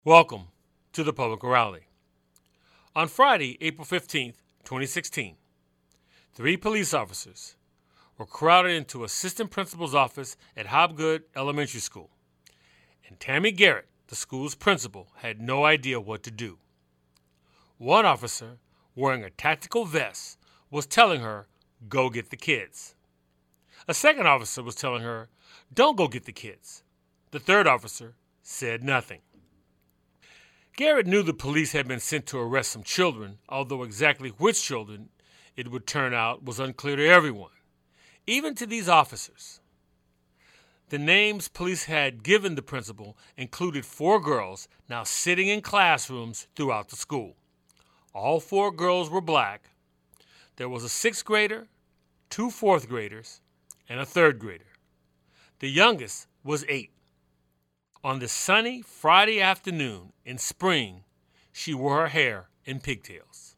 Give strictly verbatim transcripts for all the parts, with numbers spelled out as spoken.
Welcome to the Public Morality. On Friday, April fifteenth, twenty sixteen, three police officers were crowded into assistant principal's office at Hobgood Elementary School, and Tammy Garrett, the school's principal, had no idea what to do. One officer, wearing a tactical vest, was telling her, "Go get the kids." A second officer was telling her, "Don't go get the kids." The third officer said nothing. Garrett knew the police had been sent to arrest some children, although exactly which children it would turn out was unclear to everyone, even to these officers. The names police had given the principal included four girls now sitting in classrooms throughout the school. All four girls were black. There was a sixth grader, two fourth graders, and a third grader. The youngest was eight. On this sunny Friday afternoon in spring, she wore her hair in pigtails.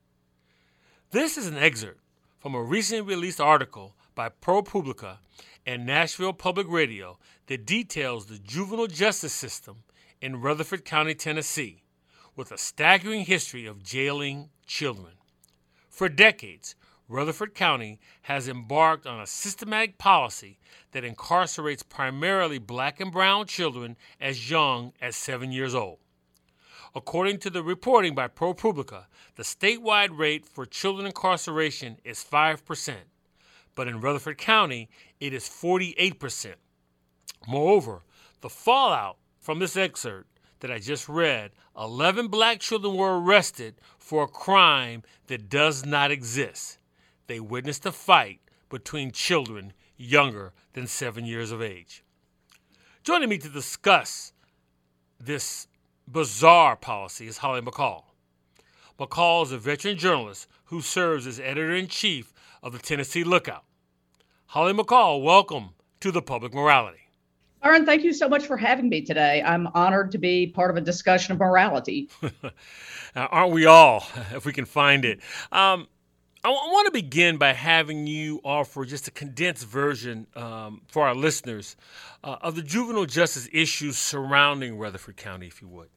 This is an excerpt from a recently released article by ProPublica and Nashville Public Radio that details the juvenile justice system in Rutherford County, Tennessee, with a staggering history of jailing children. For decades, Rutherford County has embarked on a systematic policy that incarcerates primarily black and brown children as young as seven years old. According to the reporting by ProPublica, the statewide rate for children incarceration is five percent, but in Rutherford County, it is forty-eight percent. Moreover, the fallout from this excerpt that I just read, eleven black children were arrested for a crime that does not exist. They witnessed a fight between children younger than seven years of age. Joining me to discuss this bizarre policy is Holly McCall. McCall is a veteran journalist who serves as editor-in-chief of the Tennessee Lookout. Holly McCall, welcome to the Public Morality. Aaron, thank you so much for having me today. I'm honored to be part of a discussion of morality. Now, aren't we all, if we can find it? Um, I, w- I want to begin by having you offer just a condensed version um, for our listeners uh, of the juvenile justice issues surrounding Rutherford County, if you would.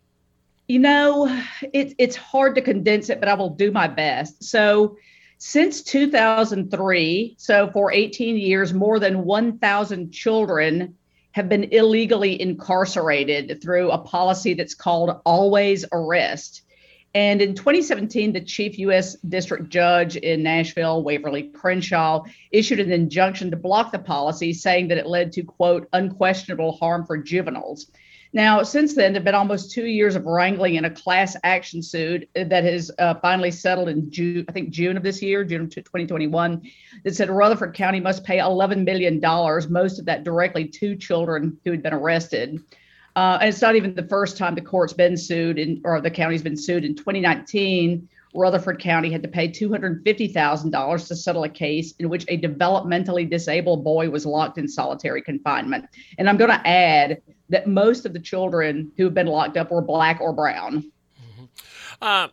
You know, it, it's hard to condense it, but I will do my best. So since two thousand three, so for eighteen years, more than one thousand children have been illegally incarcerated through a policy that's called Always Arrest. And in twenty seventeen, the chief U S district judge in Nashville, Waverly Crenshaw, issued an injunction to block the policy, saying that it led to, quote, unquestionable harm for juveniles. Now, since then, there have been almost two years of wrangling in a class action suit that has uh, finally settled in June, I think June of this year, June of twenty twenty-one, that said Rutherford County must pay eleven million dollars, most of that directly to children who had been arrested. Uh, and it's not even the first time the court's been sued, in, or the county's been sued. In twenty nineteen, Rutherford County had to pay two hundred fifty thousand dollars to settle a case in which a developmentally disabled boy was locked in solitary confinement. And I'm going to add that most of the children who have been locked up were black or brown. Mm-hmm. Uh,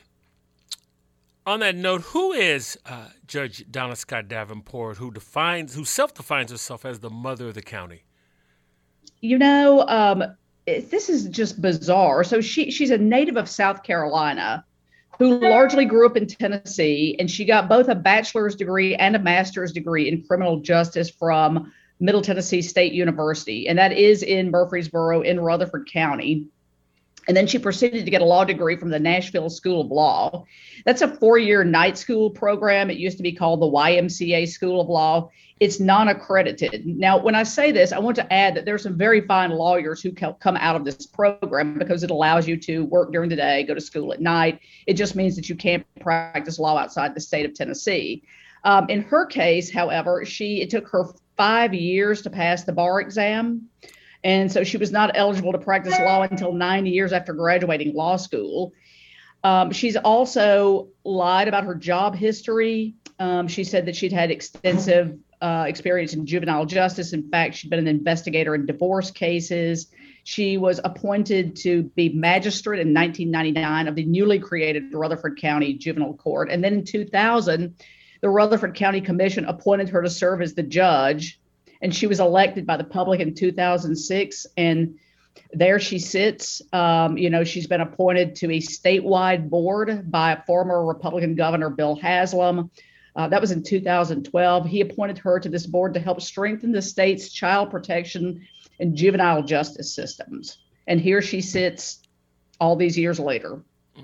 on that note, who is uh, Judge Donna Scott Davenport, who defines, who self-defines herself as the mother of the county? You know, um, it, this is just bizarre. So she she's a native of South Carolina who largely grew up in Tennessee, and she got both a bachelor's degree and a master's degree in criminal justice from Middle Tennessee State University, and that is in Murfreesboro in Rutherford County. And then she proceeded to get a law degree from the Nashville School of Law. That's a four-year night school program. It used to be called the Y M C A School of Law. It's non-accredited. Now, when I say this, I want to add that there are some very fine lawyers who come out of this program because it allows you to work during the day, go to school at night. It just means that you can't practice law outside the state of Tennessee. Um, in her case, however, she it took her five years to pass the bar exam. And so she was not eligible to practice law until nine years after graduating law school. Um, she's also lied about her job history. Um, she said that she'd had extensive uh, experience in juvenile justice. In fact, she'd been an investigator in divorce cases. She was appointed to be magistrate in nineteen ninety-nine of the newly created Rutherford County Juvenile Court. And then in two thousand, the Rutherford County Commission appointed her to serve as the judge. And she was elected by the public in two thousand six. And There she sits. Um, you know, she's been appointed to a statewide board by former Republican Governor Bill Haslam. Uh, that was in two thousand twelve. He appointed her to this board to help strengthen the state's child protection and juvenile justice systems. And here she sits all these years later.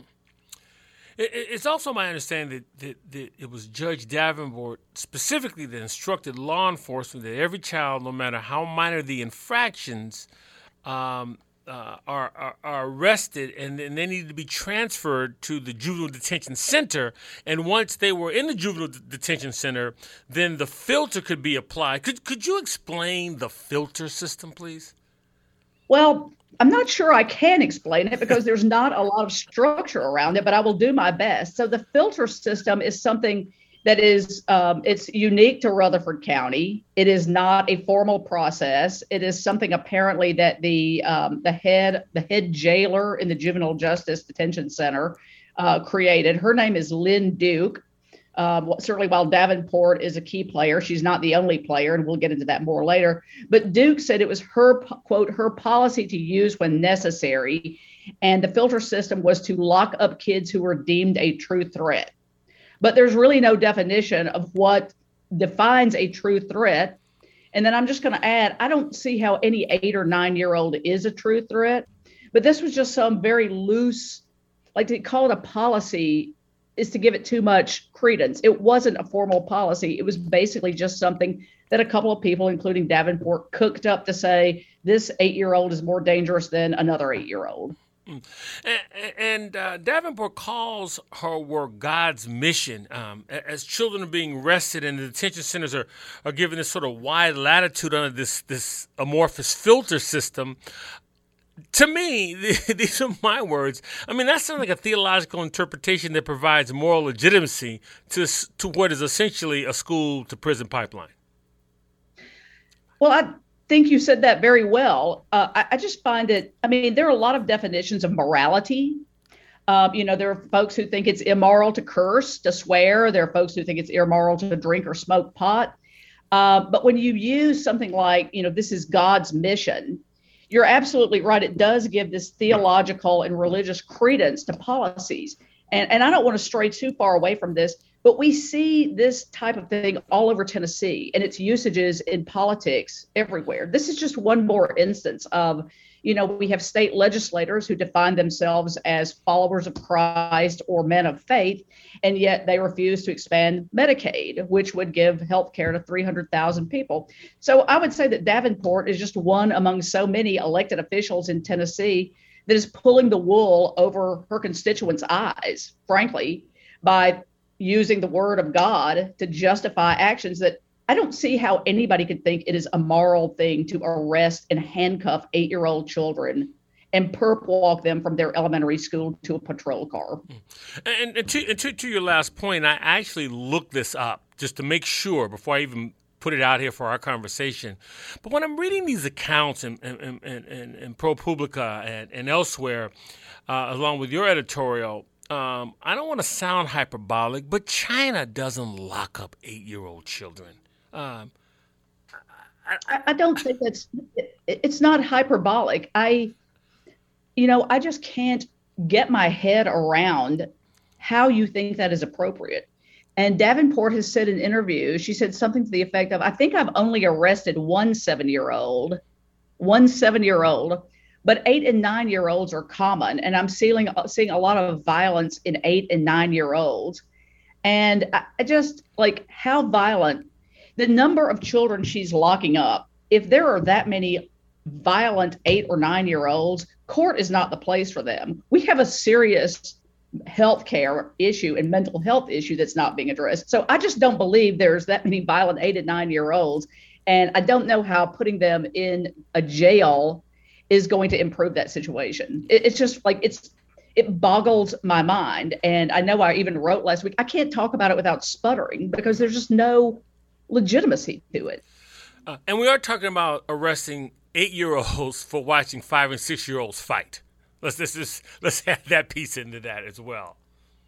It's also my understanding that, that, that it was Judge Davenport specifically that instructed law enforcement that every child, no matter how minor the infractions, um, uh, are, are, are arrested and, and they needed to be transferred to the juvenile detention center. And once they were in the juvenile d- detention center, then the filter could be applied. Could could you explain the filter system, please? Well, I'm not sure I can explain it because there's not a lot of structure around it, but I will do my best. So the filter system is something that is um, it's unique to Rutherford County. It is not a formal process. It is something apparently that the um, the head the head jailer in the Juvenile Justice Detention Center uh, created. Her name is Lynn Duke. Um, certainly, while Davenport is a key player, she's not the only player, and we'll get into that more later. But Duke said it was her quote her policy to use when necessary, and the filter system was to lock up kids who were deemed a true threat. But there's really no definition of what defines a true threat. And then I'm just going to add, I don't see how any eight or nine year old is a true threat. But this was just some very loose, like to call it a policy is to give it too much credence. It wasn't a formal policy. It was basically just something that a couple of people, including Davenport, cooked up to say this eight year old is more dangerous than another eight year old. And, and uh, Davenport calls her work God's mission. Um, as children are being arrested and the detention centers are, are given this sort of wide latitude under this, this amorphous filter system, to me, these are my words. I mean, that sounds like a theological interpretation that provides moral legitimacy to, to what is essentially a school to prison pipeline. Well, I think you said that very well. Uh, I, I just find it, I mean, there are a lot of definitions of morality. Um, you know, there are folks who think it's immoral to curse, to swear. There are folks who think it's immoral to drink or smoke pot. Uh, but when you use something like, you know, this is God's mission, you're absolutely right. It does give this theological and religious credence to policies. And, and I don't want to stray too far away from this, but we see this type of thing all over Tennessee and its usages in politics everywhere. This is just one more instance of, you know, we have state legislators who define themselves as followers of Christ or men of faith, and yet they refuse to expand Medicaid, which would give health care to three hundred thousand people. So I would say that Davenport is just one among so many elected officials in Tennessee that is pulling the wool over her constituents' eyes, frankly, by using the word of God to justify actions that I don't see how anybody could think it is a moral thing to arrest and handcuff eight-year-old children and perp walk them from their elementary school to a patrol car. And, and, to, and to, to your last point, I actually looked this up just to make sure before I even put it out here for our conversation. But when I'm reading these accounts in, in, in, in, in ProPublica and, and elsewhere, uh, along with your editorial, um, I don't want to sound hyperbolic, but China doesn't lock up eight-year-old children. Um, I, I, I don't think that's, it, it's not hyperbolic. I, you know, I just can't get my head around how you think that is appropriate. And Davenport has said in interviews, she said something to the effect of, I think I've only arrested one seven-year-old, one seven-year-old, but eight and nine-year-olds are common. And I'm seeing, seeing a lot of violence in eight and nine-year-olds. And I, I just, like, how violent, the number of children she's locking up, if there are that many violent eight or nine-year-olds, court is not the place for them. We have a serious healthcare issue and mental health issue that's not being addressed. So I just don't believe there's that many violent eight and nine year olds. And I don't know how putting them in a jail is going to improve that situation. It, it's just like it's it boggles my mind. And I know I even wrote last week, I can't talk about it without sputtering because there's just no legitimacy to it. Uh, and we are talking about arresting eight-year-olds for watching five and six-year-olds fight. Let's let's just let's add that piece into that as well.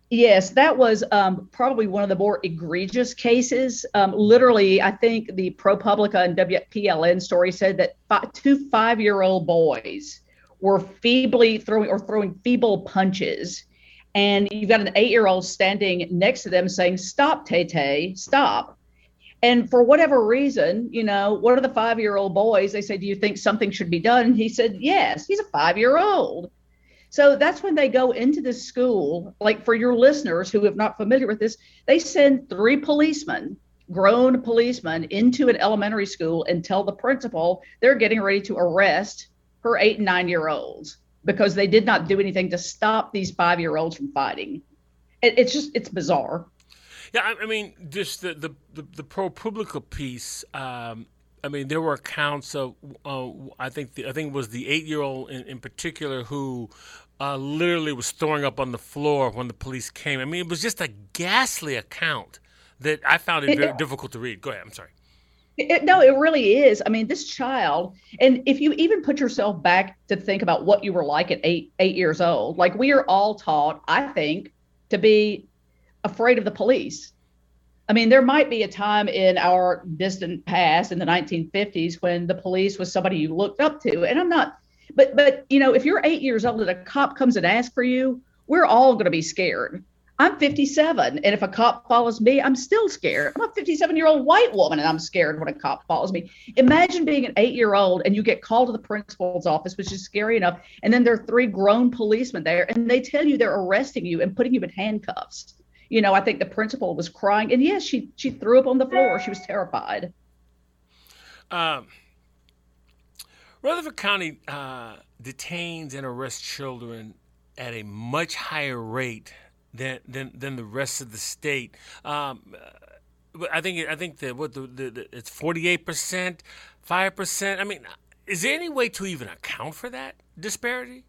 Yes, that was um, probably one of the more egregious cases. Um, literally, I think the ProPublica and W P L N story said that fi- two five-year-old boys were feebly throwing or throwing feeble punches, and you've got an eight-year-old standing next to them saying, "Stop, Tay Tay, stop." And for whatever reason, you know, one of the five-year-old boys, they say, "Do you think something should be done?" And he said, "Yes." He's a five-year-old. So that's when they go into this school. Like, for your listeners who are not familiar with this, they send three policemen, grown policemen, into an elementary school and tell the principal they're getting ready to arrest her eight and nine year olds because they did not do anything to stop these five year olds from fighting. It, it's just, it's bizarre. Yeah, I, I mean, just the the the, the ProPublica piece. Um, I mean, there were accounts of. Uh, I think the, I think it was the eight-year-old in, in particular who uh, literally was throwing up on the floor when the police came. I mean, it was just a ghastly account that I found it very It, difficult to read. Go ahead. I'm sorry. it, no, it really is. I mean, this child, and if you even put yourself back to think about what you were like at eight eight years old, like we are all taught, I think, to be afraid of the police. I mean, there might be a time in our distant past in the nineteen fifties when the police was somebody you looked up to. And I'm not, but, but, you know, if you're eight years old and a cop comes and asks for you, we're all going to be scared. I'm fifty-seven. And if a cop follows me, I'm still scared. I'm a fifty-seven year old white woman and I'm scared when a cop follows me. Imagine being an eight year old and you get called to the principal's office, which is scary enough. And then there are three grown policemen there and they tell you they're arresting you and putting you in handcuffs. You know, I think the principal was crying, and yes, she she threw up on the floor. She was terrified. Um, Rutherford County uh, detains and arrests children at a much higher rate than than, than the rest of the state. Um, but I think I think that what the, the, the it's forty-eight percent, five percent. I mean, is there any way to even account for that disparity?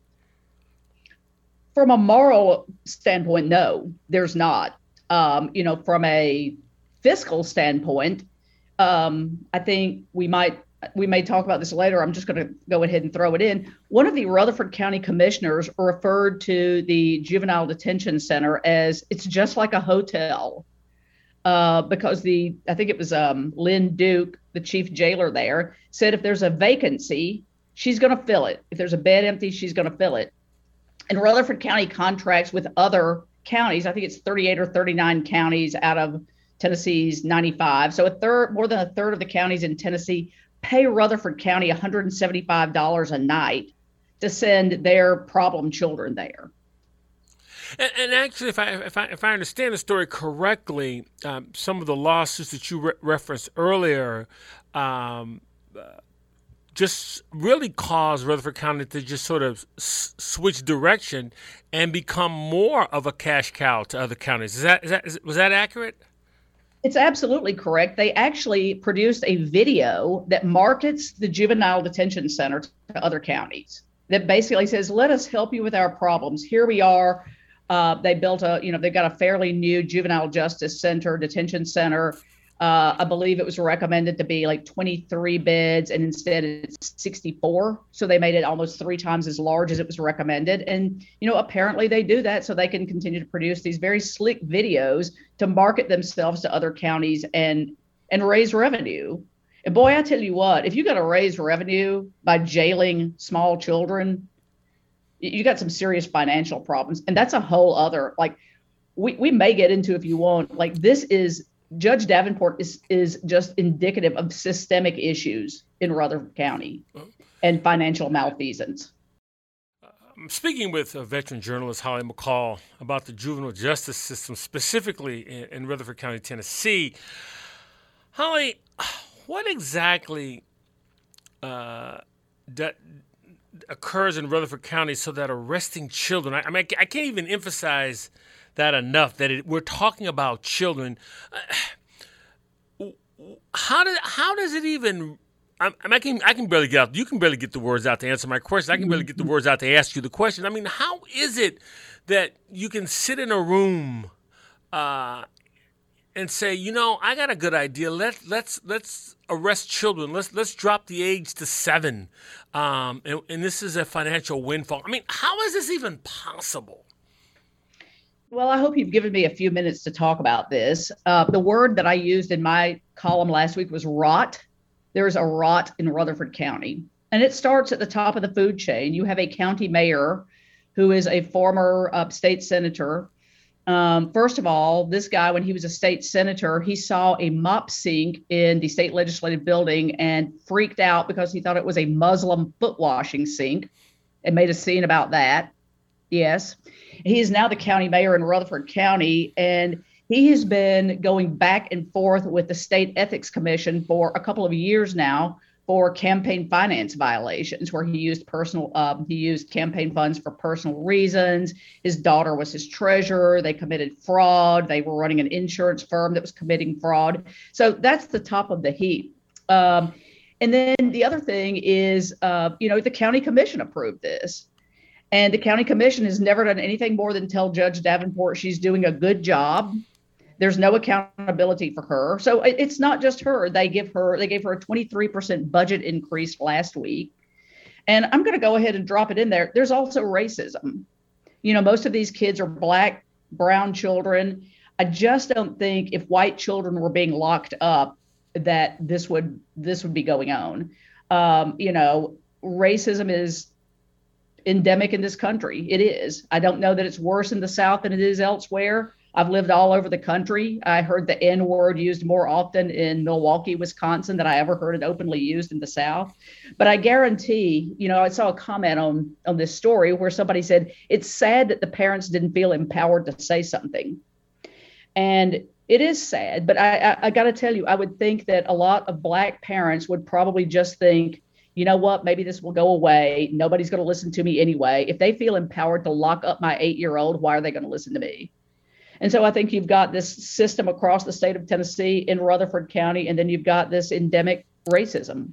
From a moral standpoint, no, there's not. Um, you know, from a fiscal standpoint, um, I think we might we may talk about this later. I'm just going to go ahead and throw it in. One of the Rutherford County commissioners referred to the juvenile detention center as it's just like a hotel, uh, because the I think it was um, Lynn Duke, the chief jailer there, said if there's a vacancy, she's going to fill it. If there's a bed empty, she's going to fill it. And Rutherford County contracts with other counties. I think it's thirty-eight or thirty-nine counties out of Tennessee's ninety-five. So a third, more than a third of the counties in Tennessee pay Rutherford County one hundred seventy-five dollars a night to send their problem children there. And, and actually, if I, if I if I understand the story correctly, um, some of the lawsuits that you re- referenced earlier um, uh, just really caused Rutherford County to just sort of s- switch direction and become more of a cash cow to other counties. Is that, is that is, was that accurate? It's absolutely correct. They actually produced a video that markets the juvenile detention center to other counties that basically says, let us help you with our problems. Here we are. Uh, they built a, you know, they've got a fairly new juvenile justice center, detention center. Uh, I believe it was recommended to be like twenty-three beds, and instead it's sixty-four. So they made it almost three times as large as it was recommended. And, you know, apparently they do that so they can continue to produce these very slick videos to market themselves to other counties and and raise revenue. And boy, I tell you what, if you got to raise revenue by jailing small children, you got some serious financial problems. And that's a whole other, like, we, we may get into if you want, like, this is, Judge Davenport is is just indicative of systemic issues in Rutherford County and financial malfeasance. I'm speaking with a veteran journalist, Holly McCall, about the juvenile justice system, specifically in, in Rutherford County, Tennessee. Holly, what exactly uh, that occurs in Rutherford County so that arresting children, I, I mean, I can't even emphasize that enough, that it, we're talking about children. Uh, how does how does it even? I, I can I can barely get out. You can barely get the words out to answer my question. I can barely get the words out to ask you the question. I mean, how is it that you can sit in a room uh, and say, you know, I got a good idea. Let let's let's arrest children. Let's let's drop the age to seven, um, and, and this is a financial windfall. I mean, how is this even possible? Well, I hope you've given me a few minutes to talk about this. Uh, the word that I used in my column last week was rot. There's a rot in Rutherford County, and it starts at the top of the food chain. You have a county mayor who is a former uh, state senator. Um, first of all, this guy, when he was a state senator, he saw a mop sink in the state legislative building and freaked out because he thought it was a Muslim foot washing sink and made a scene about that. Yes. He is now the county mayor in Rutherford County, and he has been going back and forth with the State Ethics Commission for a couple of years now for campaign finance violations, where he used personal, um, he used campaign funds for personal reasons. His daughter was his treasurer. They committed fraud. They were running an insurance firm that was committing fraud. So that's the top of the heap. Um, and then the other thing is, uh, you know, the county commission approved this. And the county commission has never done anything more than tell Judge Davenport she's doing a good job. There's no accountability for her. So it's not just her. They give her, they gave her a twenty-three percent budget increase last week. And I'm going to go ahead and drop it in there. There's also racism. You know, most of these kids are Black, brown children. I just don't think if white children were being locked up that this would, this would be going on. Um, you know, racism is endemic in this country. It is. I don't know that it's worse in the South than it is elsewhere. I've lived all over the country. I heard the N word used more often in Milwaukee, Wisconsin than I ever heard it openly used in the South. But I guarantee, you know, I saw a comment on, on this story where somebody said, it's sad that the parents didn't feel empowered to say something. And it is sad, but I, I, I got to tell you, I would think that a lot of Black parents would probably just think, you know what, maybe this will go away. Nobody's going to listen to me anyway. If they feel empowered to lock up my eight-year-old, why are they going to listen to me? And so I think you've got this system across the state of Tennessee in Rutherford County, and then you've got this endemic racism.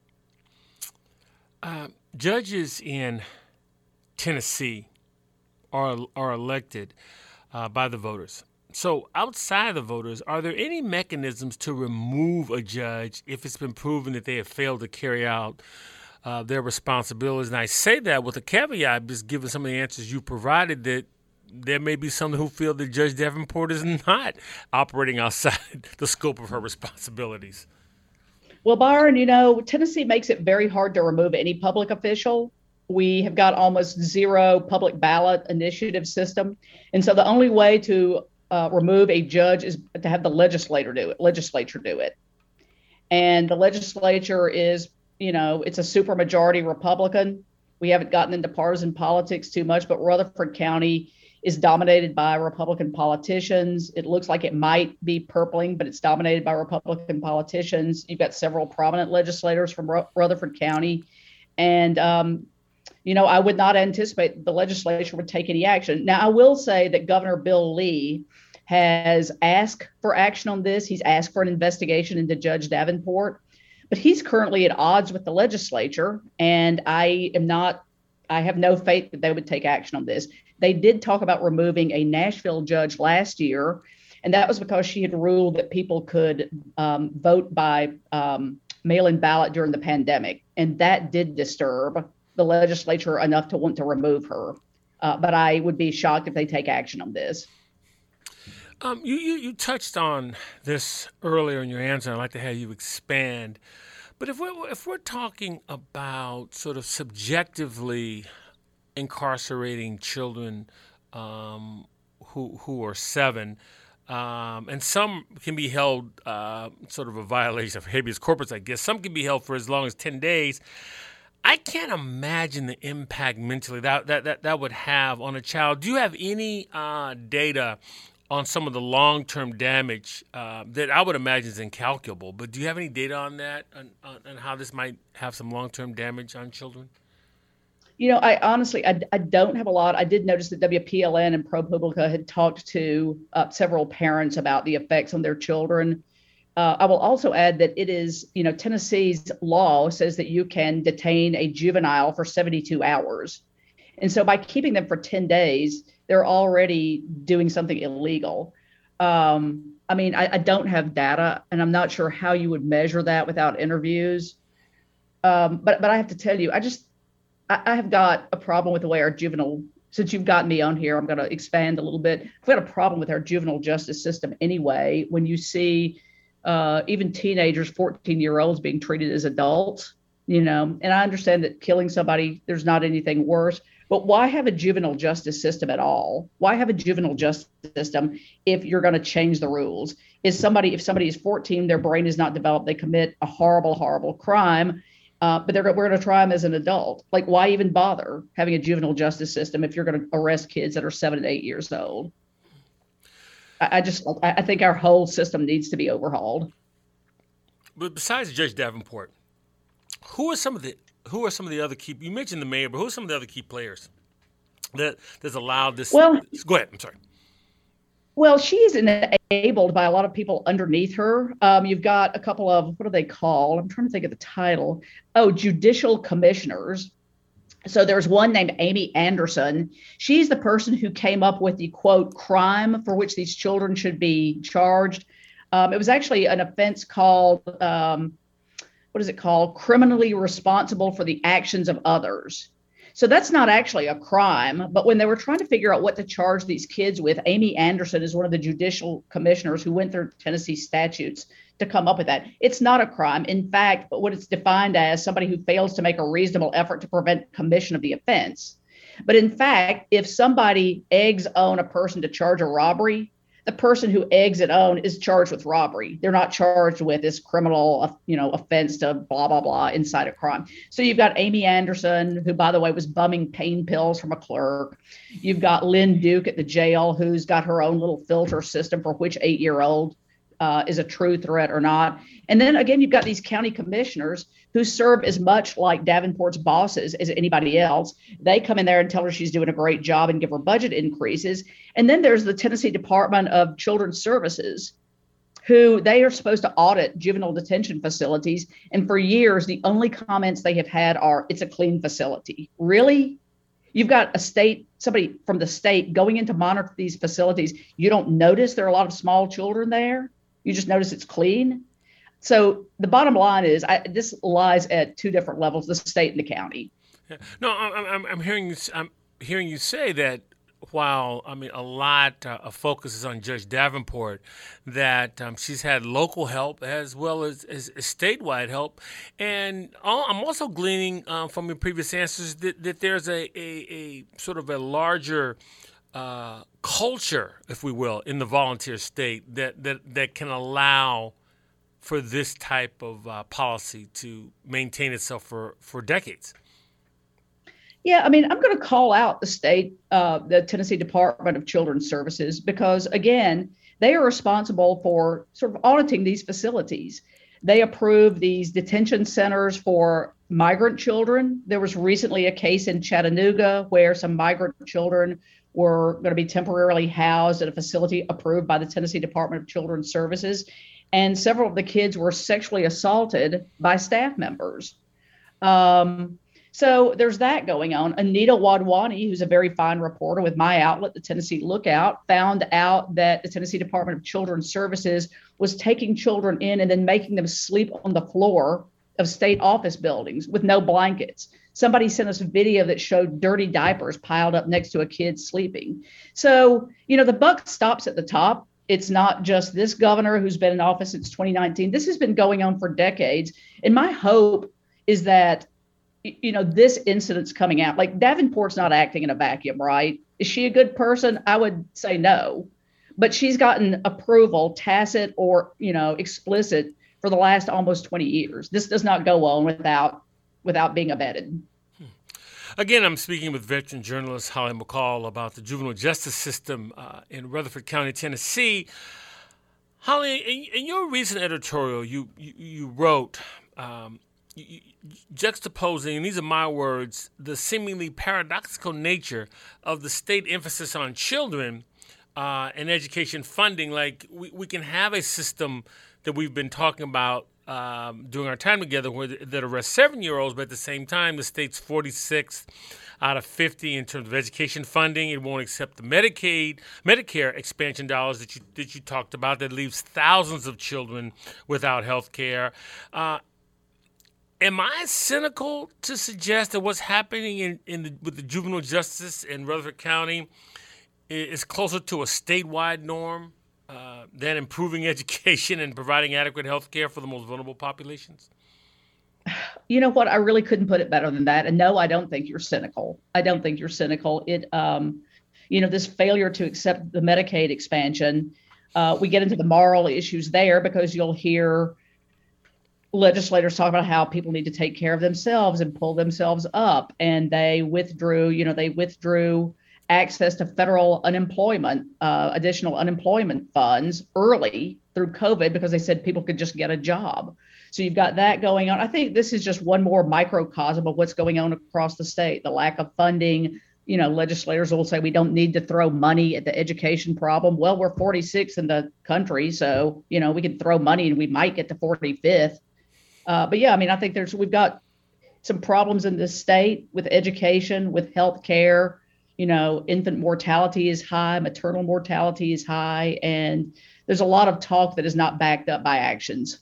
Uh, judges in Tennessee are, are elected uh, by the voters. So outside of the voters, are there any mechanisms to remove a judge if it's been proven that they have failed to carry out uh, their responsibilities? And I say that with a caveat, just given some of the answers you provided, that there may be some who feel that Judge Davenport is not operating outside the scope of her responsibilities. Well, Byron, you know, Tennessee makes it very hard to remove any public official. We have got almost zero public ballot initiative system. And so the only way to Uh, remove a judge is to have the legislator do it, legislature do it. And the legislature is, you know, it's a supermajority Republican. We haven't gotten into partisan politics too much, but Rutherford County is dominated by Republican politicians. It looks like it might be purpling, but it's dominated by Republican politicians. You've got several prominent legislators from Ru- Rutherford County. And, um, you know, I would not anticipate the legislature would take any action. Now, I will say that Governor Bill Lee has asked for action on this. He's asked for an investigation into Judge Davenport, but he's currently at odds with the legislature. And I am not, I have no faith that they would take action on this. They did talk about removing a Nashville judge last year, and that was because she had ruled that people could um, vote by um, mail-in ballot during the pandemic. And that did disturb the legislature enough to want to remove her. Uh, but I would be shocked if they take action on this. Um, you, you, you touched on this earlier in your answer. I'd like to have you expand. But if we're, if we're talking about sort of subjectively incarcerating children um, who who are seven, um, and some can be held uh, sort of a violation of habeas corpus, I guess. Some can be held for as long as ten days. I can't imagine the impact mentally that that, that, that would have on a child. Do you have any uh, data on some of the long-term damage uh, that I would imagine is incalculable? But do you have any data on that, on, on, on how this might have some long-term damage on children? You know, I honestly, I, I don't have a lot. I did notice that W P L N and ProPublica had talked to uh, several parents about the effects on their children. Uh, I will also add that it is, you know, Tennessee's law says that you can detain a juvenile for seventy-two hours. And so by keeping them for ten days, they're already doing something illegal. Um, I mean, I, I don't have data, and I'm not sure how you would measure that without interviews. Um, but but I have to tell you, I just, I, I have got a problem with the way our juvenile since you've gotten me on here, I'm going to expand a little bit. I've got a problem with our juvenile justice system anyway. When you see uh, even teenagers, fourteen year olds being treated as adults, you know, and I understand that killing somebody, there's not anything worse, but why have a juvenile justice system at all? Why have a juvenile justice system if you're going to change the rules? Is somebody, if somebody is fourteen, their brain is not developed, they commit a horrible, horrible crime, uh, but they're we're going to try them as an adult. Like, why even bother having a juvenile justice system if you're going to arrest kids that are seven and eight years old? I, I just, I think our whole system needs to be overhauled. But besides Judge Davenport, who are some of the who are some of the other key? You mentioned the mayor, but who are some of the other key players that that's allowed this? Well, go ahead. I'm sorry. Well, she is enabled by a lot of people underneath her. Um, you've got a couple of, what do they call? I'm trying to think of the title. Oh, judicial commissioners. So there's one named Amy Anderson. She's the person who came up with the, quote, crime for which these children should be charged. Um, it was actually an offense called, um, what is it called? Criminally responsible for the actions of others. So that's not actually a crime, but when they were trying to figure out what to charge these kids with, Amy Anderson is one of the judicial commissioners who went through Tennessee statutes to come up with that. It's not a crime. In fact, but what it's defined as somebody who fails to make a reasonable effort to prevent commission of the offense. But in fact, if somebody eggs on a person to charge a robbery, the person who eggs it on is charged with robbery. They're not charged with this criminal, you know, offense to blah, blah, blah inside a crime. So you've got Amy Anderson, who, by the way, was bumming pain pills from a clerk. You've got Lynn Duke at the jail, who's got her own little filter system for which eight-year-old uh, is a true threat or not. And then again, you've got these county commissioners who serve as much like Davenport's bosses as anybody else. They come in there and tell her she's doing a great job and give her budget increases. And then there's the Tennessee Department of Children's Services, who they are supposed to audit juvenile detention facilities. And for years, the only comments they have had are, it's a clean facility. Really? You've got a state, somebody from the state going in to monitor these facilities. You don't notice there are a lot of small children there. You just notice it's clean. So the bottom line is, I, this lies at two different levels: the state and the county. Yeah. No, I'm, I'm, I'm hearing you. I'm hearing you say that while I mean a lot uh, of focus is on Judge Davenport, that um, she's had local help as well as, as, as statewide help, and all, I'm also gleaning um, from your previous answers that, that there's a, a, a sort of a larger uh, culture, if we will, in the volunteer state that that, that can allow for this type of uh, policy to maintain itself for, for decades. Yeah, I mean, I'm going to call out the state, uh, the Tennessee Department of Children's Services, because, again, they are responsible for sort of auditing these facilities. They approve these detention centers for migrant children. There was recently a case in Chattanooga where some migrant children were going to be temporarily housed at a facility approved by the Tennessee Department of Children's Services. And several of the kids were sexually assaulted by staff members. Um, so there's that going on. Anita Wadwani, who's a very fine reporter with my outlet, the Tennessee Lookout, found out that the Tennessee Department of Children's Services was taking children in and then making them sleep on the floor of state office buildings with no blankets. Somebody sent us a video that showed dirty diapers piled up next to a kid sleeping. So, you know, the buck stops at the top. It's not just this governor who's been in office since twenty nineteen. This has been going on for decades. And my hope is that, you know, this incident's coming out. Like, Davenport's not acting in a vacuum, right? Is she a good person? I would say no. But she's gotten approval, tacit or, you know, explicit, for the last almost twenty years. This does not go on without without being abetted. Again, I'm speaking with veteran journalist Holly McCall about the juvenile justice system uh, in Rutherford County, Tennessee. Holly, in, in your recent editorial, you you, you wrote, um, you, you, juxtaposing, and these are my words, the seemingly paradoxical nature of the state emphasis on children uh, and education funding. Like, we, we can have a system that we've been talking about Um, during our time together, where that arrests seven-year-olds, but at the same time, the state's forty-sixth out of fifty in terms of education funding. It won't accept the Medicaid, Medicare expansion dollars that you that you talked about. That leaves thousands of children without health care. Uh, Am I cynical to suggest that what's happening in, in the, with the juvenile justice in Rutherford County is closer to a statewide norm uh, than improving education and providing adequate health care for the most vulnerable populations? You know what? I really couldn't put it better than that. And no, I don't think you're cynical. I don't think you're cynical. It, um, you know, this failure to accept the Medicaid expansion, uh, we get into the moral issues there because you'll hear legislators talk about how people need to take care of themselves and pull themselves up. And they withdrew, you know, they withdrew access to federal unemployment, uh, additional unemployment funds early through COVID because they said people could just get a job. So you've got that going on. I think this is just one more microcosm of what's going on across the state, the lack of funding. You know, legislators will say we don't need to throw money at the education problem. Well, we're forty-sixth in the country, so, you know, we can throw money and we might get to forty-fifth. Uh, but yeah, I mean, I think there's we've got some problems in this state with education, with health care. You know, infant mortality is high, maternal mortality is high, and there's a lot of talk that is not backed up by actions.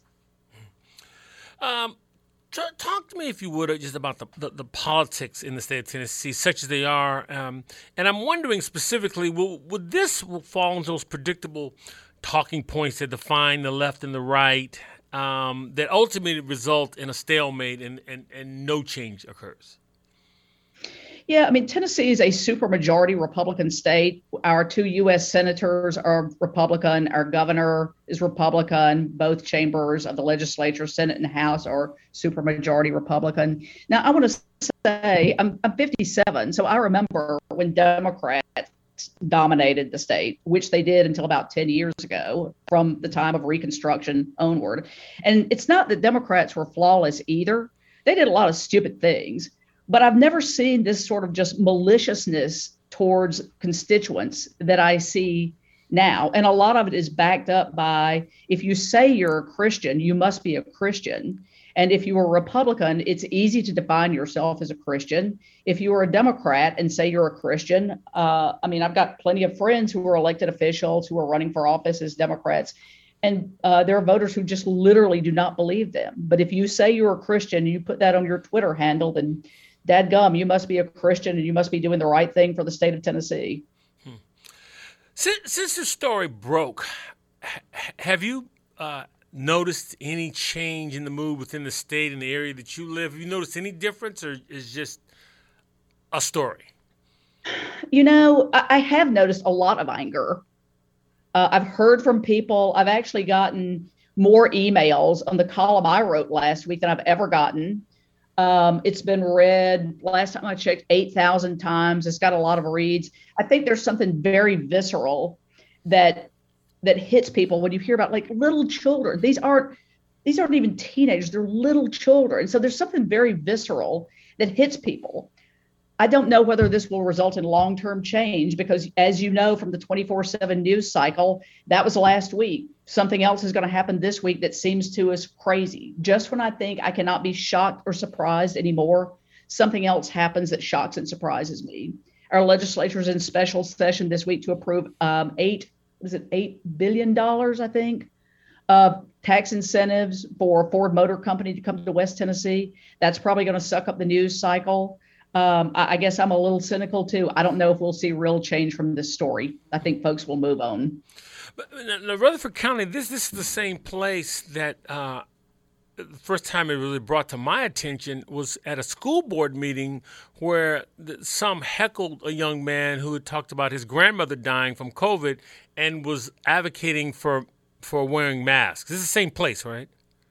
Um, t- talk to me, if you would, just about the, the, the politics in the state of Tennessee, such as they are. Um, and I'm wondering specifically, will, would this fall into those predictable talking points that define the left and the right um, that ultimately result in a stalemate and, and, and no change occurs? Yeah, I mean, Tennessee is a supermajority Republican state. Our two U S senators are Republican. Our governor is Republican. Both chambers of the legislature, Senate and House, are supermajority Republican. Now, I want to say I'm, I'm fifty-seven, so I remember when Democrats dominated the state, which they did until about ten years ago, from the time of Reconstruction onward. And it's not that Democrats were flawless either. They did a lot of stupid things. But I've never seen this sort of just maliciousness towards constituents that I see now. And a lot of it is backed up by, if you say you're a Christian, you must be a Christian. And if you are a Republican, it's easy to define yourself as a Christian. If you are a Democrat and say you're a Christian, uh, I mean, I've got plenty of friends who are elected officials who are running for office as Democrats. And uh, there are voters who just literally do not believe them. But if you say you're a Christian, you put that on your Twitter handle, then dadgum, you must be a Christian and you must be doing the right thing for the state of Tennessee. Hmm. Since, since the story broke, have you uh, noticed any change in the mood within the state and the area that you live? Have you noticed any difference, or is just a story? You know, I, I have noticed a lot of anger. Uh, I've heard from people. I've actually gotten more emails on the column I wrote last week than I've ever gotten. Um, it's been read, last time I checked, eight thousand times. It's got a lot of reads. I think there's something very visceral that that hits people when you hear about, like, little children. These aren't these aren't even teenagers. They're little children. So there's something very visceral that hits people. I don't know whether this will result in long-term change because, as you know, from the twenty-four seven news cycle, that was last week. Something else is going to happen this week that seems to us crazy. Just when I think I cannot be shocked or surprised anymore, something else happens that shocks and surprises me. Our legislature is in special session this week to approve um, eight, was it eight billion dollars, I think, of tax incentives for Ford Motor Company to come to West Tennessee. That's probably going to suck up the news cycle. Um, I, I guess I'm a little cynical too. I don't know if we'll see real change from this story. I think folks will move on. But now, Rutherford County, this this is the same place that uh, the first time it really brought to my attention was at a school board meeting where the, some heckled a young man who had talked about his grandmother dying from COVID and was advocating for for wearing masks. This is the same place, right?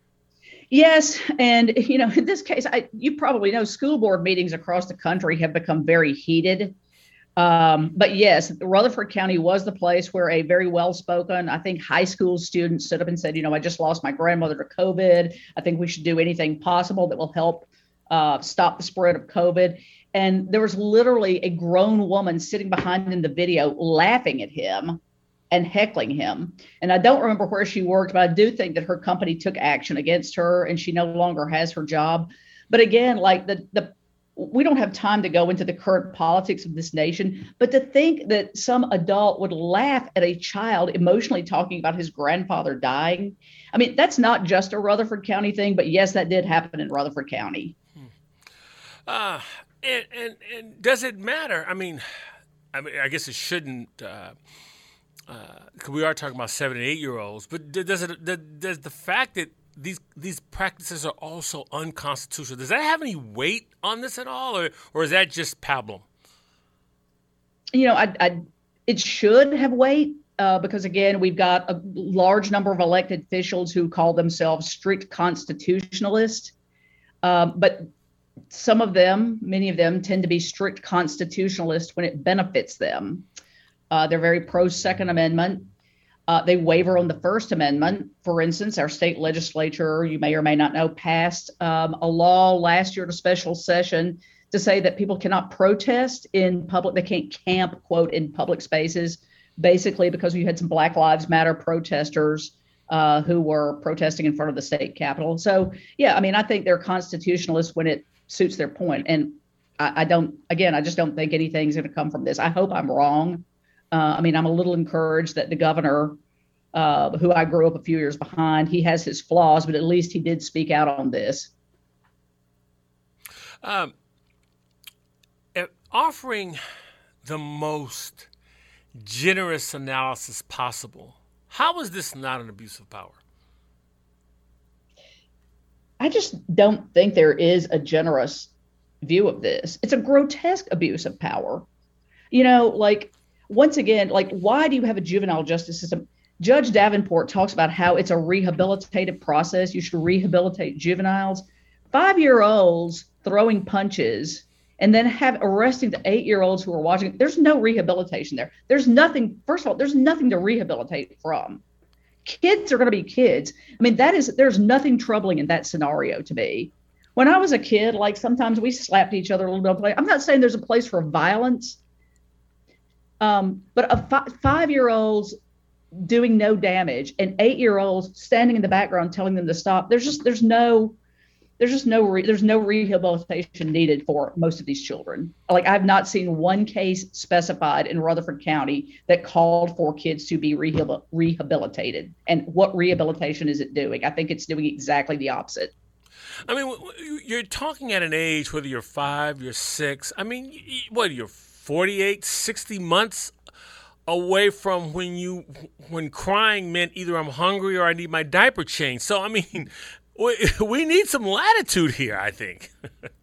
Yes. And, you know, in this case, I, you probably know school board meetings across the country have become very heated. Um, but yes, Rutherford County was the place where a very well-spoken, I think, high school student stood up and said, you know, I just lost my grandmother to COVID. I think we should do anything possible that will help uh, stop the spread of COVID. And there was literally a grown woman sitting behind in the video laughing at him and heckling him. And I don't remember where she worked, but I do think that her company took action against her and she no longer has her job. But again, like the the we don't have time to go into the current politics of this nation, but to think that some adult would laugh at a child emotionally talking about his grandfather dying. I mean, that's not just a Rutherford County thing, but yes, that did happen in Rutherford County. Uh, and, and, and does it matter? I mean, I mean, I guess it shouldn't, uh, uh, we are talking about seven and eight year olds, but does it, does the fact that these these practices are also unconstitutional, does that have any weight on this at all, or or is that just pablum? You know, I, I it should have weight uh, because again, we've got a large number of elected officials who call themselves strict constitutionalists, um, but some of them, many of them, tend to be strict constitutionalists when it benefits them. Uh, they're very pro Second Amendment. Uh, they waver on the First Amendment. For instance, our state legislature, you may or may not know, passed um, a law last year at a special session to say that people cannot protest in public. They can't camp, quote, in public spaces, basically because we had some Black Lives Matter protesters uh, who were protesting in front of the state capitol. So, yeah, I mean, I think they're constitutionalists when it suits their point. And I, I don't, again, I just don't think anything's going to come from this. I hope I'm wrong. Uh, I mean, I'm a little encouraged that the governor, uh, who I grew up a few years behind, he has his flaws, but at least he did speak out on this. Um, offering the most generous analysis possible, how is this not an abuse of power? I just don't think there is a generous view of this. It's a grotesque abuse of power. You know, like, once again, like, why do you have a juvenile justice system? Judge Davenport talks about how it's a rehabilitative process. You should rehabilitate juveniles. Five-year-olds throwing punches and then have arresting the eight-year-olds who are watching. There's no rehabilitation there. There's nothing. First of all, there's nothing to rehabilitate from. Kids are going to be kids. I mean, that is, there's nothing troubling in that scenario to me. When I was a kid, like, sometimes we slapped each other a little bit. I'm not saying there's a place for violence. Um, but a fi- five-year-olds doing no damage and eight-year-olds standing in the background telling them to stop. There's just there's no there's just no re- there's no rehabilitation needed for most of these children. Like, I've not seen one case specified in Rutherford County that called for kids to be rehabil- rehabilitated. And what rehabilitation is it doing? I think it's doing exactly the opposite. I mean, you're talking at an age, whether you're five, you're six. I mean, what, you're forty-eight, sixty months away from when you when crying meant either I'm hungry or I need my diaper changed. So, I mean, we, we need some latitude here, I think.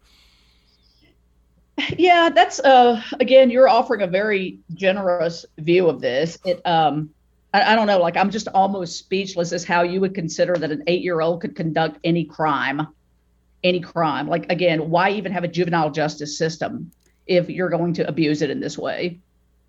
Yeah, that's, uh, again, you're offering a very generous view of this. It, um, I, I don't know, like, I'm just almost speechless as how you would consider that an eight-year-old could conduct any crime, any crime. Like, again, why even have a juvenile justice system if you're going to abuse it in this way?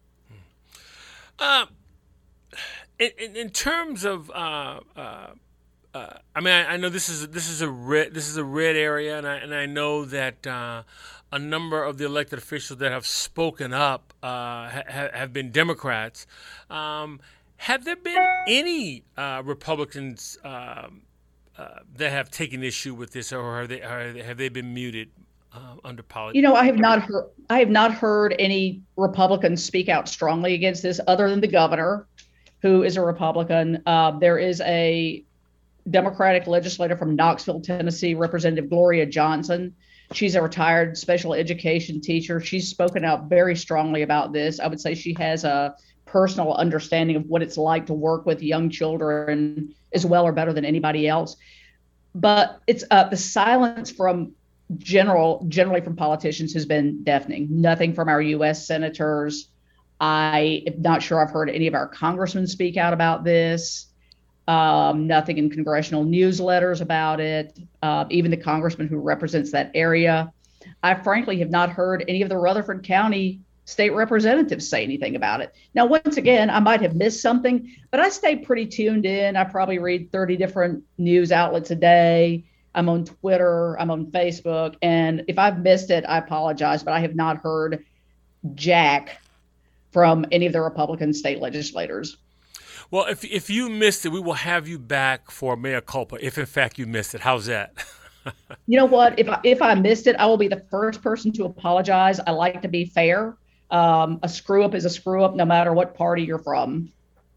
Uh, in, in, in terms of, uh, uh, uh, I mean, I, I know this is this is a red this is a red area, and I and I know that uh, a number of the elected officials that have spoken up uh, ha- have been Democrats. Um, have there been any uh, Republicans um, uh, that have taken issue with this, or have they, or have they been muted? Uh, under politics? You know, I have not heard. I have not heard any Republicans speak out strongly against this, other than the governor, who is a Republican. Uh, there is a Democratic legislator from Knoxville, Tennessee, Representative Gloria Johnson. She's a retired special education teacher. She's spoken out very strongly about this. I would say she has a personal understanding of what it's like to work with young children as well or better than anybody else. But it's uh, the silence from general generally from politicians has been deafening. Nothing from our U S senators. I am not sure I've heard any of our congressmen speak out about this. Um, nothing in congressional newsletters about it. Uh, even the congressman who represents that area. I frankly have not heard any of the Rutherford County state representatives say anything about it. Now, once again, I might have missed something, but I stay pretty tuned in. I probably read thirty different news outlets a day. I'm on Twitter, I'm on Facebook, and if I've missed it, I apologize, but I have not heard jack from any of the Republican state legislators. Well, if if you missed it, we will have you back for mea culpa, if in fact you missed it. How's that? You know what? If I, if I missed it, I will be the first person to apologize. I like to be fair. Um, a screw up is a screw up, no matter what party you're from.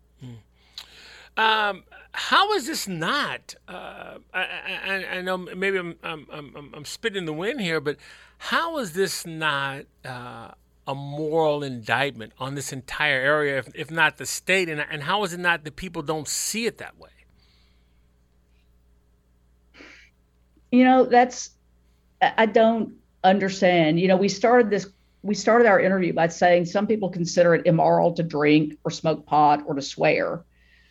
Um, how is this not? Uh, I, I, I know maybe I'm, I'm I'm I'm spitting the wind here, but how is this not uh, a moral indictment on this entire area, if, if not the state? And and how is it not that people don't see it that way? You know, that's I don't understand. You know, we started this. We started our interview by saying some people consider it immoral to drink or smoke pot or to swear.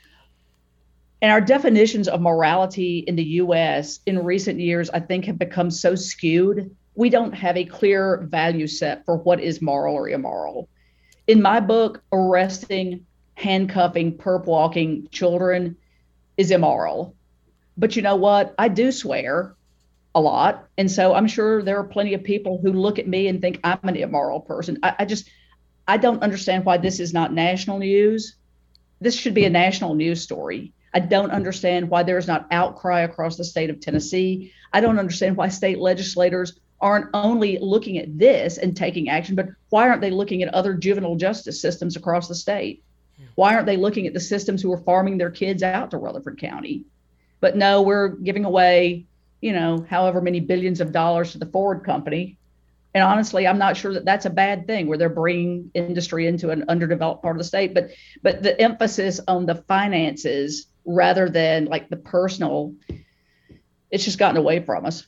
And our definitions of morality in the U S in recent years, I think, have become so skewed. We don't have a clear value set for what is moral or immoral. In my book, arresting, handcuffing, perp walking children is immoral. But you know what? I do swear a lot. And so I'm sure there are plenty of people who look at me and think I'm an immoral person. I, I just, I don't understand why this is not national news. This should be a national news story. I don't understand why there is not outcry across the state of Tennessee. I don't understand why state legislators aren't only looking at this and taking action, but why aren't they looking at other juvenile justice systems across the state? Why aren't they looking at the systems who are farming their kids out to Rutherford County? But no, we're giving away, you know, however many billions of dollars to the Ford company. And honestly, I'm not sure that that's a bad thing where they're bringing industry into an underdeveloped part of the state. But but the emphasis on the finances rather than like the personal, it's just gotten away from us.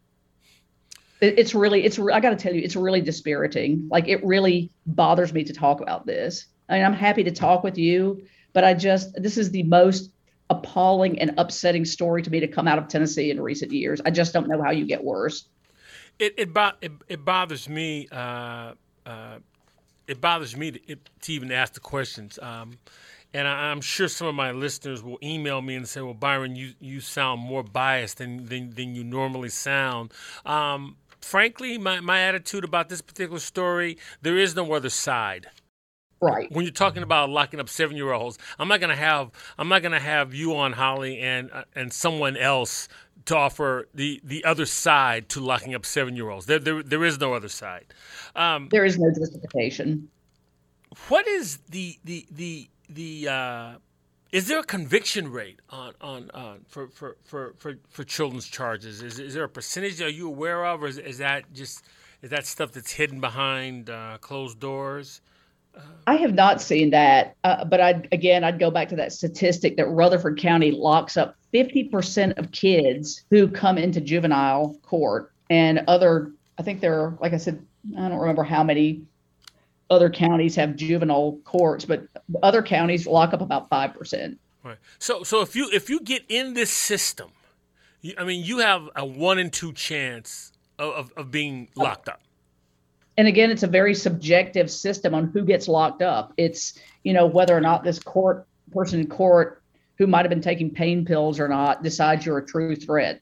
It, it's really, it's, I got to tell you, it's really dispiriting. Like it really bothers me to talk about this. I mean, I'm happy to talk with you, but I just, this is the most appalling and upsetting story to me to come out of Tennessee in recent years. I just don't know how you get worse. It it bo- it, it bothers me. Uh, uh, it bothers me to, it, to even ask the questions. Um, and I, I'm sure some of my listeners will email me and say, "Well, Byron, you, you sound more biased than than, than you normally sound." Um, frankly, my, my attitude about this particular story, there is no other side. Right. When you're talking about locking up seven-year-olds, I'm not gonna have I'm not gonna have you on, Holly, and uh, and someone else to offer the, the other side to locking up seven-year-olds. There, there there is no other side. Um, there is no justification. What is the the the the uh, is there a conviction rate on on uh, for, for, for, for, for children's charges? Is is there a percentage are you aware of, or is, is that just is that stuff that's hidden behind uh, closed doors? I have not seen that, uh, but I again I'd go back to that statistic that Rutherford County locks up fifty percent of kids who come into juvenile court, and other I think there are, like I said, I don't remember how many other counties have juvenile courts, but other counties lock up about five percent. Right. So so if you if you get in this system, you, I mean you have a one in two chance of, of, of being locked up. And again, it's a very subjective system on who gets locked up. It's, you know, whether or not this court person in court who might have been taking pain pills or not decides you're a true threat.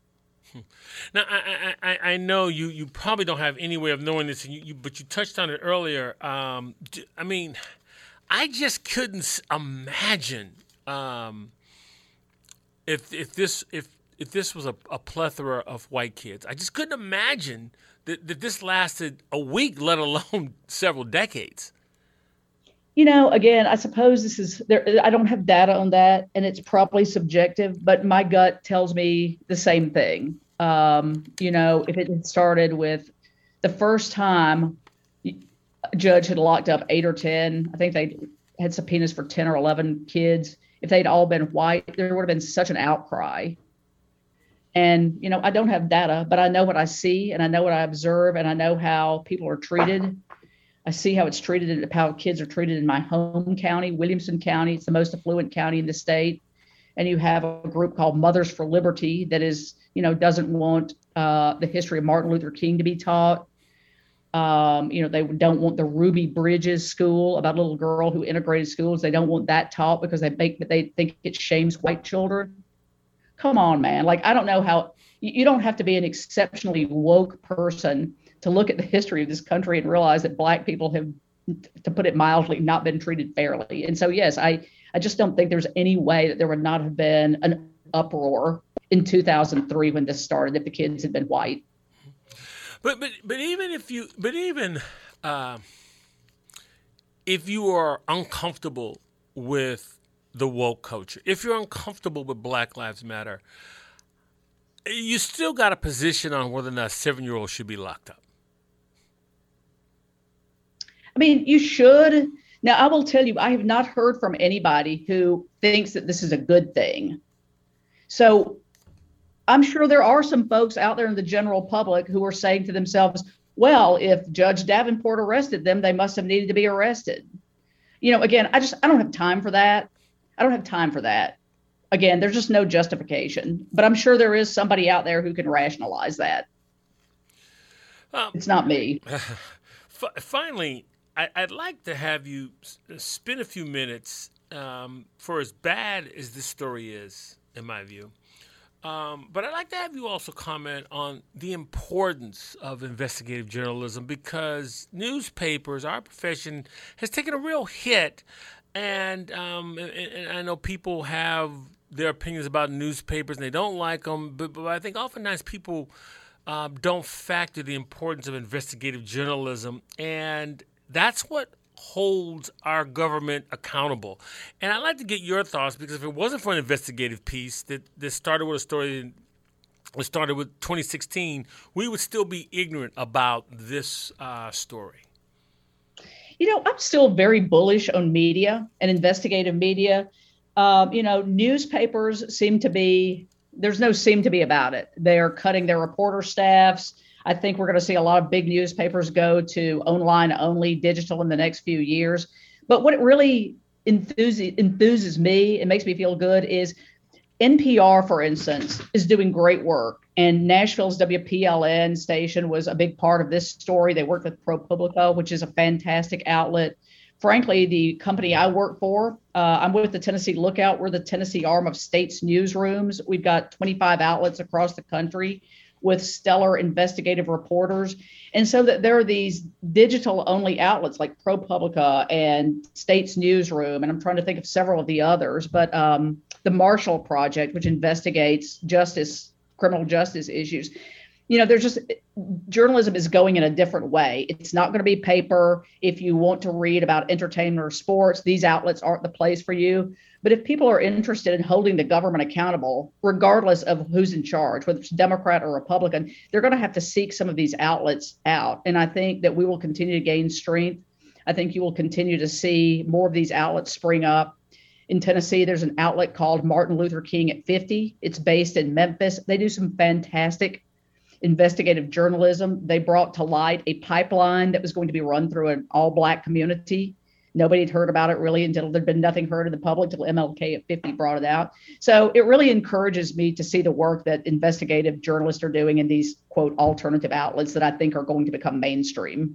Now, I, I, I know you, you probably don't have any way of knowing this, and you, you, but you touched on it earlier. Um, I mean, I just couldn't imagine um, if if this if if this was a, a plethora of white kids. I just couldn't imagine that, that this lasted a week, let alone several decades. You know, again, I suppose this is there. I don't have data on that, and it's probably subjective, but my gut tells me the same thing. Um, you know, if it had started with the first time a judge had locked up eight or ten, I think they had subpoenas for ten or eleven kids. If they'd all been white, there would have been such an outcry. And, you know, I don't have data, but I know what I see and I know what I observe and I know how people are treated. I see how it's treated, how kids are treated in my home county, Williamson County. It's the most affluent county in the state. And you have a group called Mothers for Liberty that is, you know, doesn't want uh, the history of Martin Luther King to be taught. Um, you know, they don't want the Ruby Bridges school about a little girl who integrated schools. They don't want that taught because they make, they think it shames white children. Come on, man. Like, I don't know how you don't have to be an exceptionally woke person to look at the history of this country and realize that black people have, to put it mildly, not been treated fairly. And so, yes, I, I just don't think there's any way that there would not have been an uproar in two thousand three when this started if the kids had been white. But but but even if you but even uh, if you are uncomfortable with the woke culture, if you're uncomfortable with Black Lives Matter, you still got a position on whether or not a seven-year-old should be locked up. I mean, you should. Now, I will tell you, I have not heard from anybody who thinks that this is a good thing. So I'm sure there are some folks out there in the general public who are saying to themselves, well, if Judge Davenport arrested them, they must have needed to be arrested. You know, again, I just, I don't have time for that. I don't have time for that. Again, there's just no justification, but I'm sure there is somebody out there who can rationalize that. Um, it's not me. F- finally, I- I'd like to have you spend a few minutes, um, for as bad as this story is, in my view, um, but I'd like to have you also comment on the importance of investigative journalism, because newspapers, our profession, has taken a real hit, and, um, and, and I know people have their opinions about newspapers and they don't like them, but, but I think oftentimes people uh, don't factor the importance of investigative journalism, and that's what holds our government accountable. And I'd like to get your thoughts, because if it wasn't for an investigative piece that, that started with a story that started with twenty sixteen, we would still be ignorant about this uh, story. You know, I'm still very bullish on media and investigative media. Um, you know, newspapers seem to be, there's no seem to be about it. They're cutting their reporter staffs. I think we're going to see a lot of big newspapers go to online only digital in the next few years. But what it really enthuses, enthuses me, it makes me feel good, is N P R, for instance, is doing great work. And Nashville's W P L N station was a big part of this story. They worked with ProPublica, which is a fantastic outlet. Frankly, the company I work for, uh, I'm with the Tennessee Lookout. We're the Tennessee arm of States newsrooms. We've got twenty-five outlets across the country with stellar investigative reporters. And so that there are these digital only outlets like ProPublica and States Newsroom, and I'm trying to think of several of the others, but um, the Marshall Project, which investigates justice, criminal justice issues. You know, there's just, journalism is going in a different way. It's not going to be paper. If you want to read about entertainment or sports, these outlets aren't the place for you. But if people are interested in holding the government accountable, regardless of who's in charge, whether it's Democrat or Republican, they're going to have to seek some of these outlets out. And I think that we will continue to gain strength. I think you will continue to see more of these outlets spring up. In Tennessee, there's an outlet called Martin Luther King at fifty. It's based in Memphis. They do some fantastic investigative journalism. They brought to light a pipeline that was going to be run through an all-Black community. Nobody had heard about it really until there'd been nothing heard in the public till M L K at fifty brought it out. So it really encourages me to see the work that investigative journalists are doing in these, quote, alternative outlets that I think are going to become mainstream.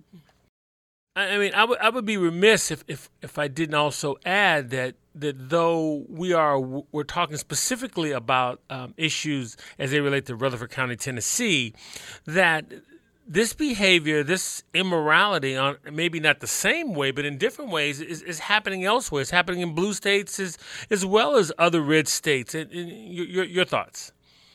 I mean, I would I would be remiss if, if, if I didn't also add that that though we are we're talking specifically about um, issues as they relate to Rutherford County, Tennessee, that this behavior, this immorality, on maybe not the same way, but in different ways, is, is happening elsewhere. It's happening in blue states as as well as other red states. And, and your your thoughts?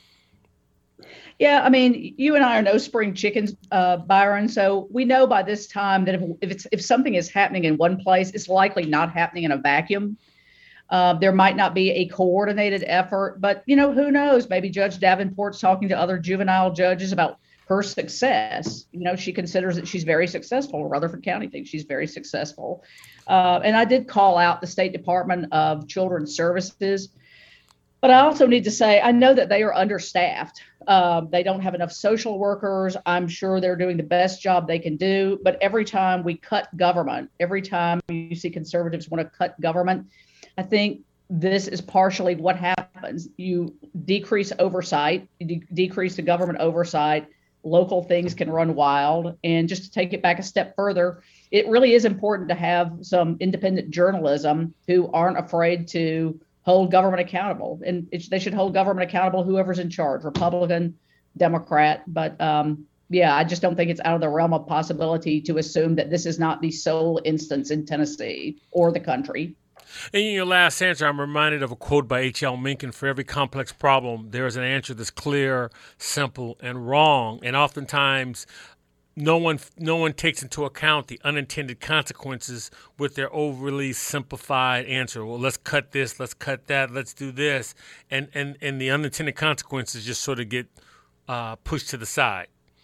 Yeah, I mean, you and I are no spring chickens, uh, Byron. So we know by this time that if, if it's if something is happening in one place, it's likely not happening in a vacuum. Uh, there might not be a coordinated effort, but, you know, who knows? Maybe Judge Davenport's talking to other juvenile judges about her success. You know, she considers that she's very successful. Rutherford County thinks she's very successful. Uh, and I did call out the State Department of Children's Services. But I also need to say, I know that they are understaffed. Um, they don't have enough social workers. I'm sure they're doing the best job they can do. But every time we cut government, every time you see conservatives want to cut government, I think this is partially what happens. You decrease oversight, you de- decrease the government oversight, local things can run wild. And just to take it back a step further, it really is important to have some independent journalism who aren't afraid to hold government accountable, and it, they should hold government accountable, whoever's in charge, Republican, Democrat. But um, yeah, I just don't think it's out of the realm of possibility to assume that this is not the sole instance in Tennessee or the country. In your last answer, I'm reminded of a quote by H L Mencken: for every complex problem, there is an answer that's clear, simple, and wrong. And oftentimes, no one no one takes into account the unintended consequences with their overly simplified answer. Well, let's cut this, let's cut that, let's do this. And, and, and the unintended consequences just sort of get uh, pushed to the side.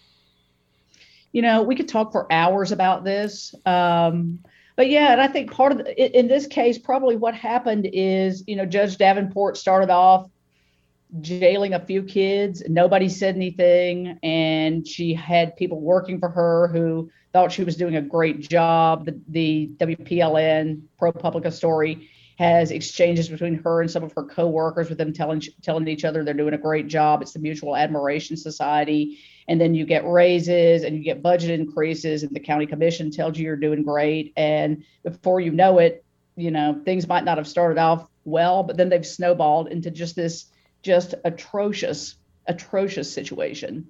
You know, we could talk for hours about this. Um, but yeah, and I think part of the, in this case, probably what happened is, you know, Judge Davenport started off jailing a few kids. Nobody said anything. And she had people working for her who thought she was doing a great job. The, the W P L N, ProPublica story, has exchanges between her and some of her coworkers with them telling telling each other they're doing a great job. It's the Mutual Admiration Society. And then you get raises and you get budget increases, and the county commission tells you you're doing great. And before you know it, you know, things might not have started off well, but then they've snowballed into just this just atrocious, atrocious situation.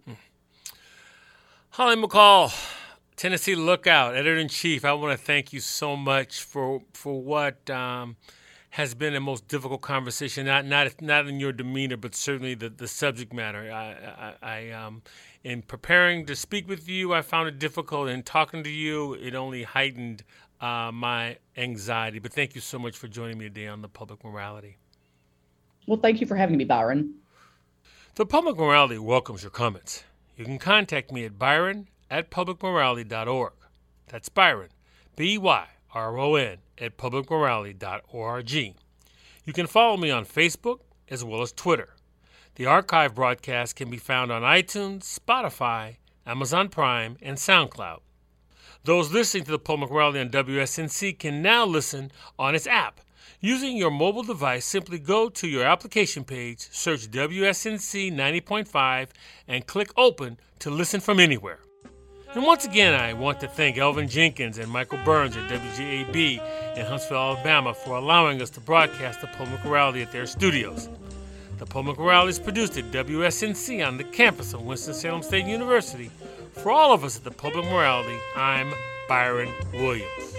Holly McCall, Tennessee Lookout, Editor-in-Chief, I want to thank you so much for for what um, has been the most difficult conversation, not not not in your demeanor, but certainly the, the subject matter. I, I, I um, in preparing to speak with you, I found it difficult. In talking to you, it only heightened uh, my anxiety. But thank you so much for joining me today on The Public Morality. Well, thank you for having me, Byron. The Public Morality welcomes your comments. You can contact me at byron at public morality dot org. That's Byron, B Y R O N, at public morality dot org. You can follow me on Facebook as well as Twitter. The archive broadcast can be found on iTunes, Spotify, Amazon Prime, and SoundCloud. Those listening to the Public Morality on W S N C can now listen on its app. Using your mobile device, simply go to your application page, search W S N C ninety point five, and click Open to listen from anywhere. And once again, I want to thank Elvin Jenkins and Michael Burns at W G A B in Huntsville, Alabama, for allowing us to broadcast the Public Morality at their studios. The Public Morality is produced at W S N C on the campus of Winston-Salem State University. For all of us at the Public Morality, I'm Byron Williams.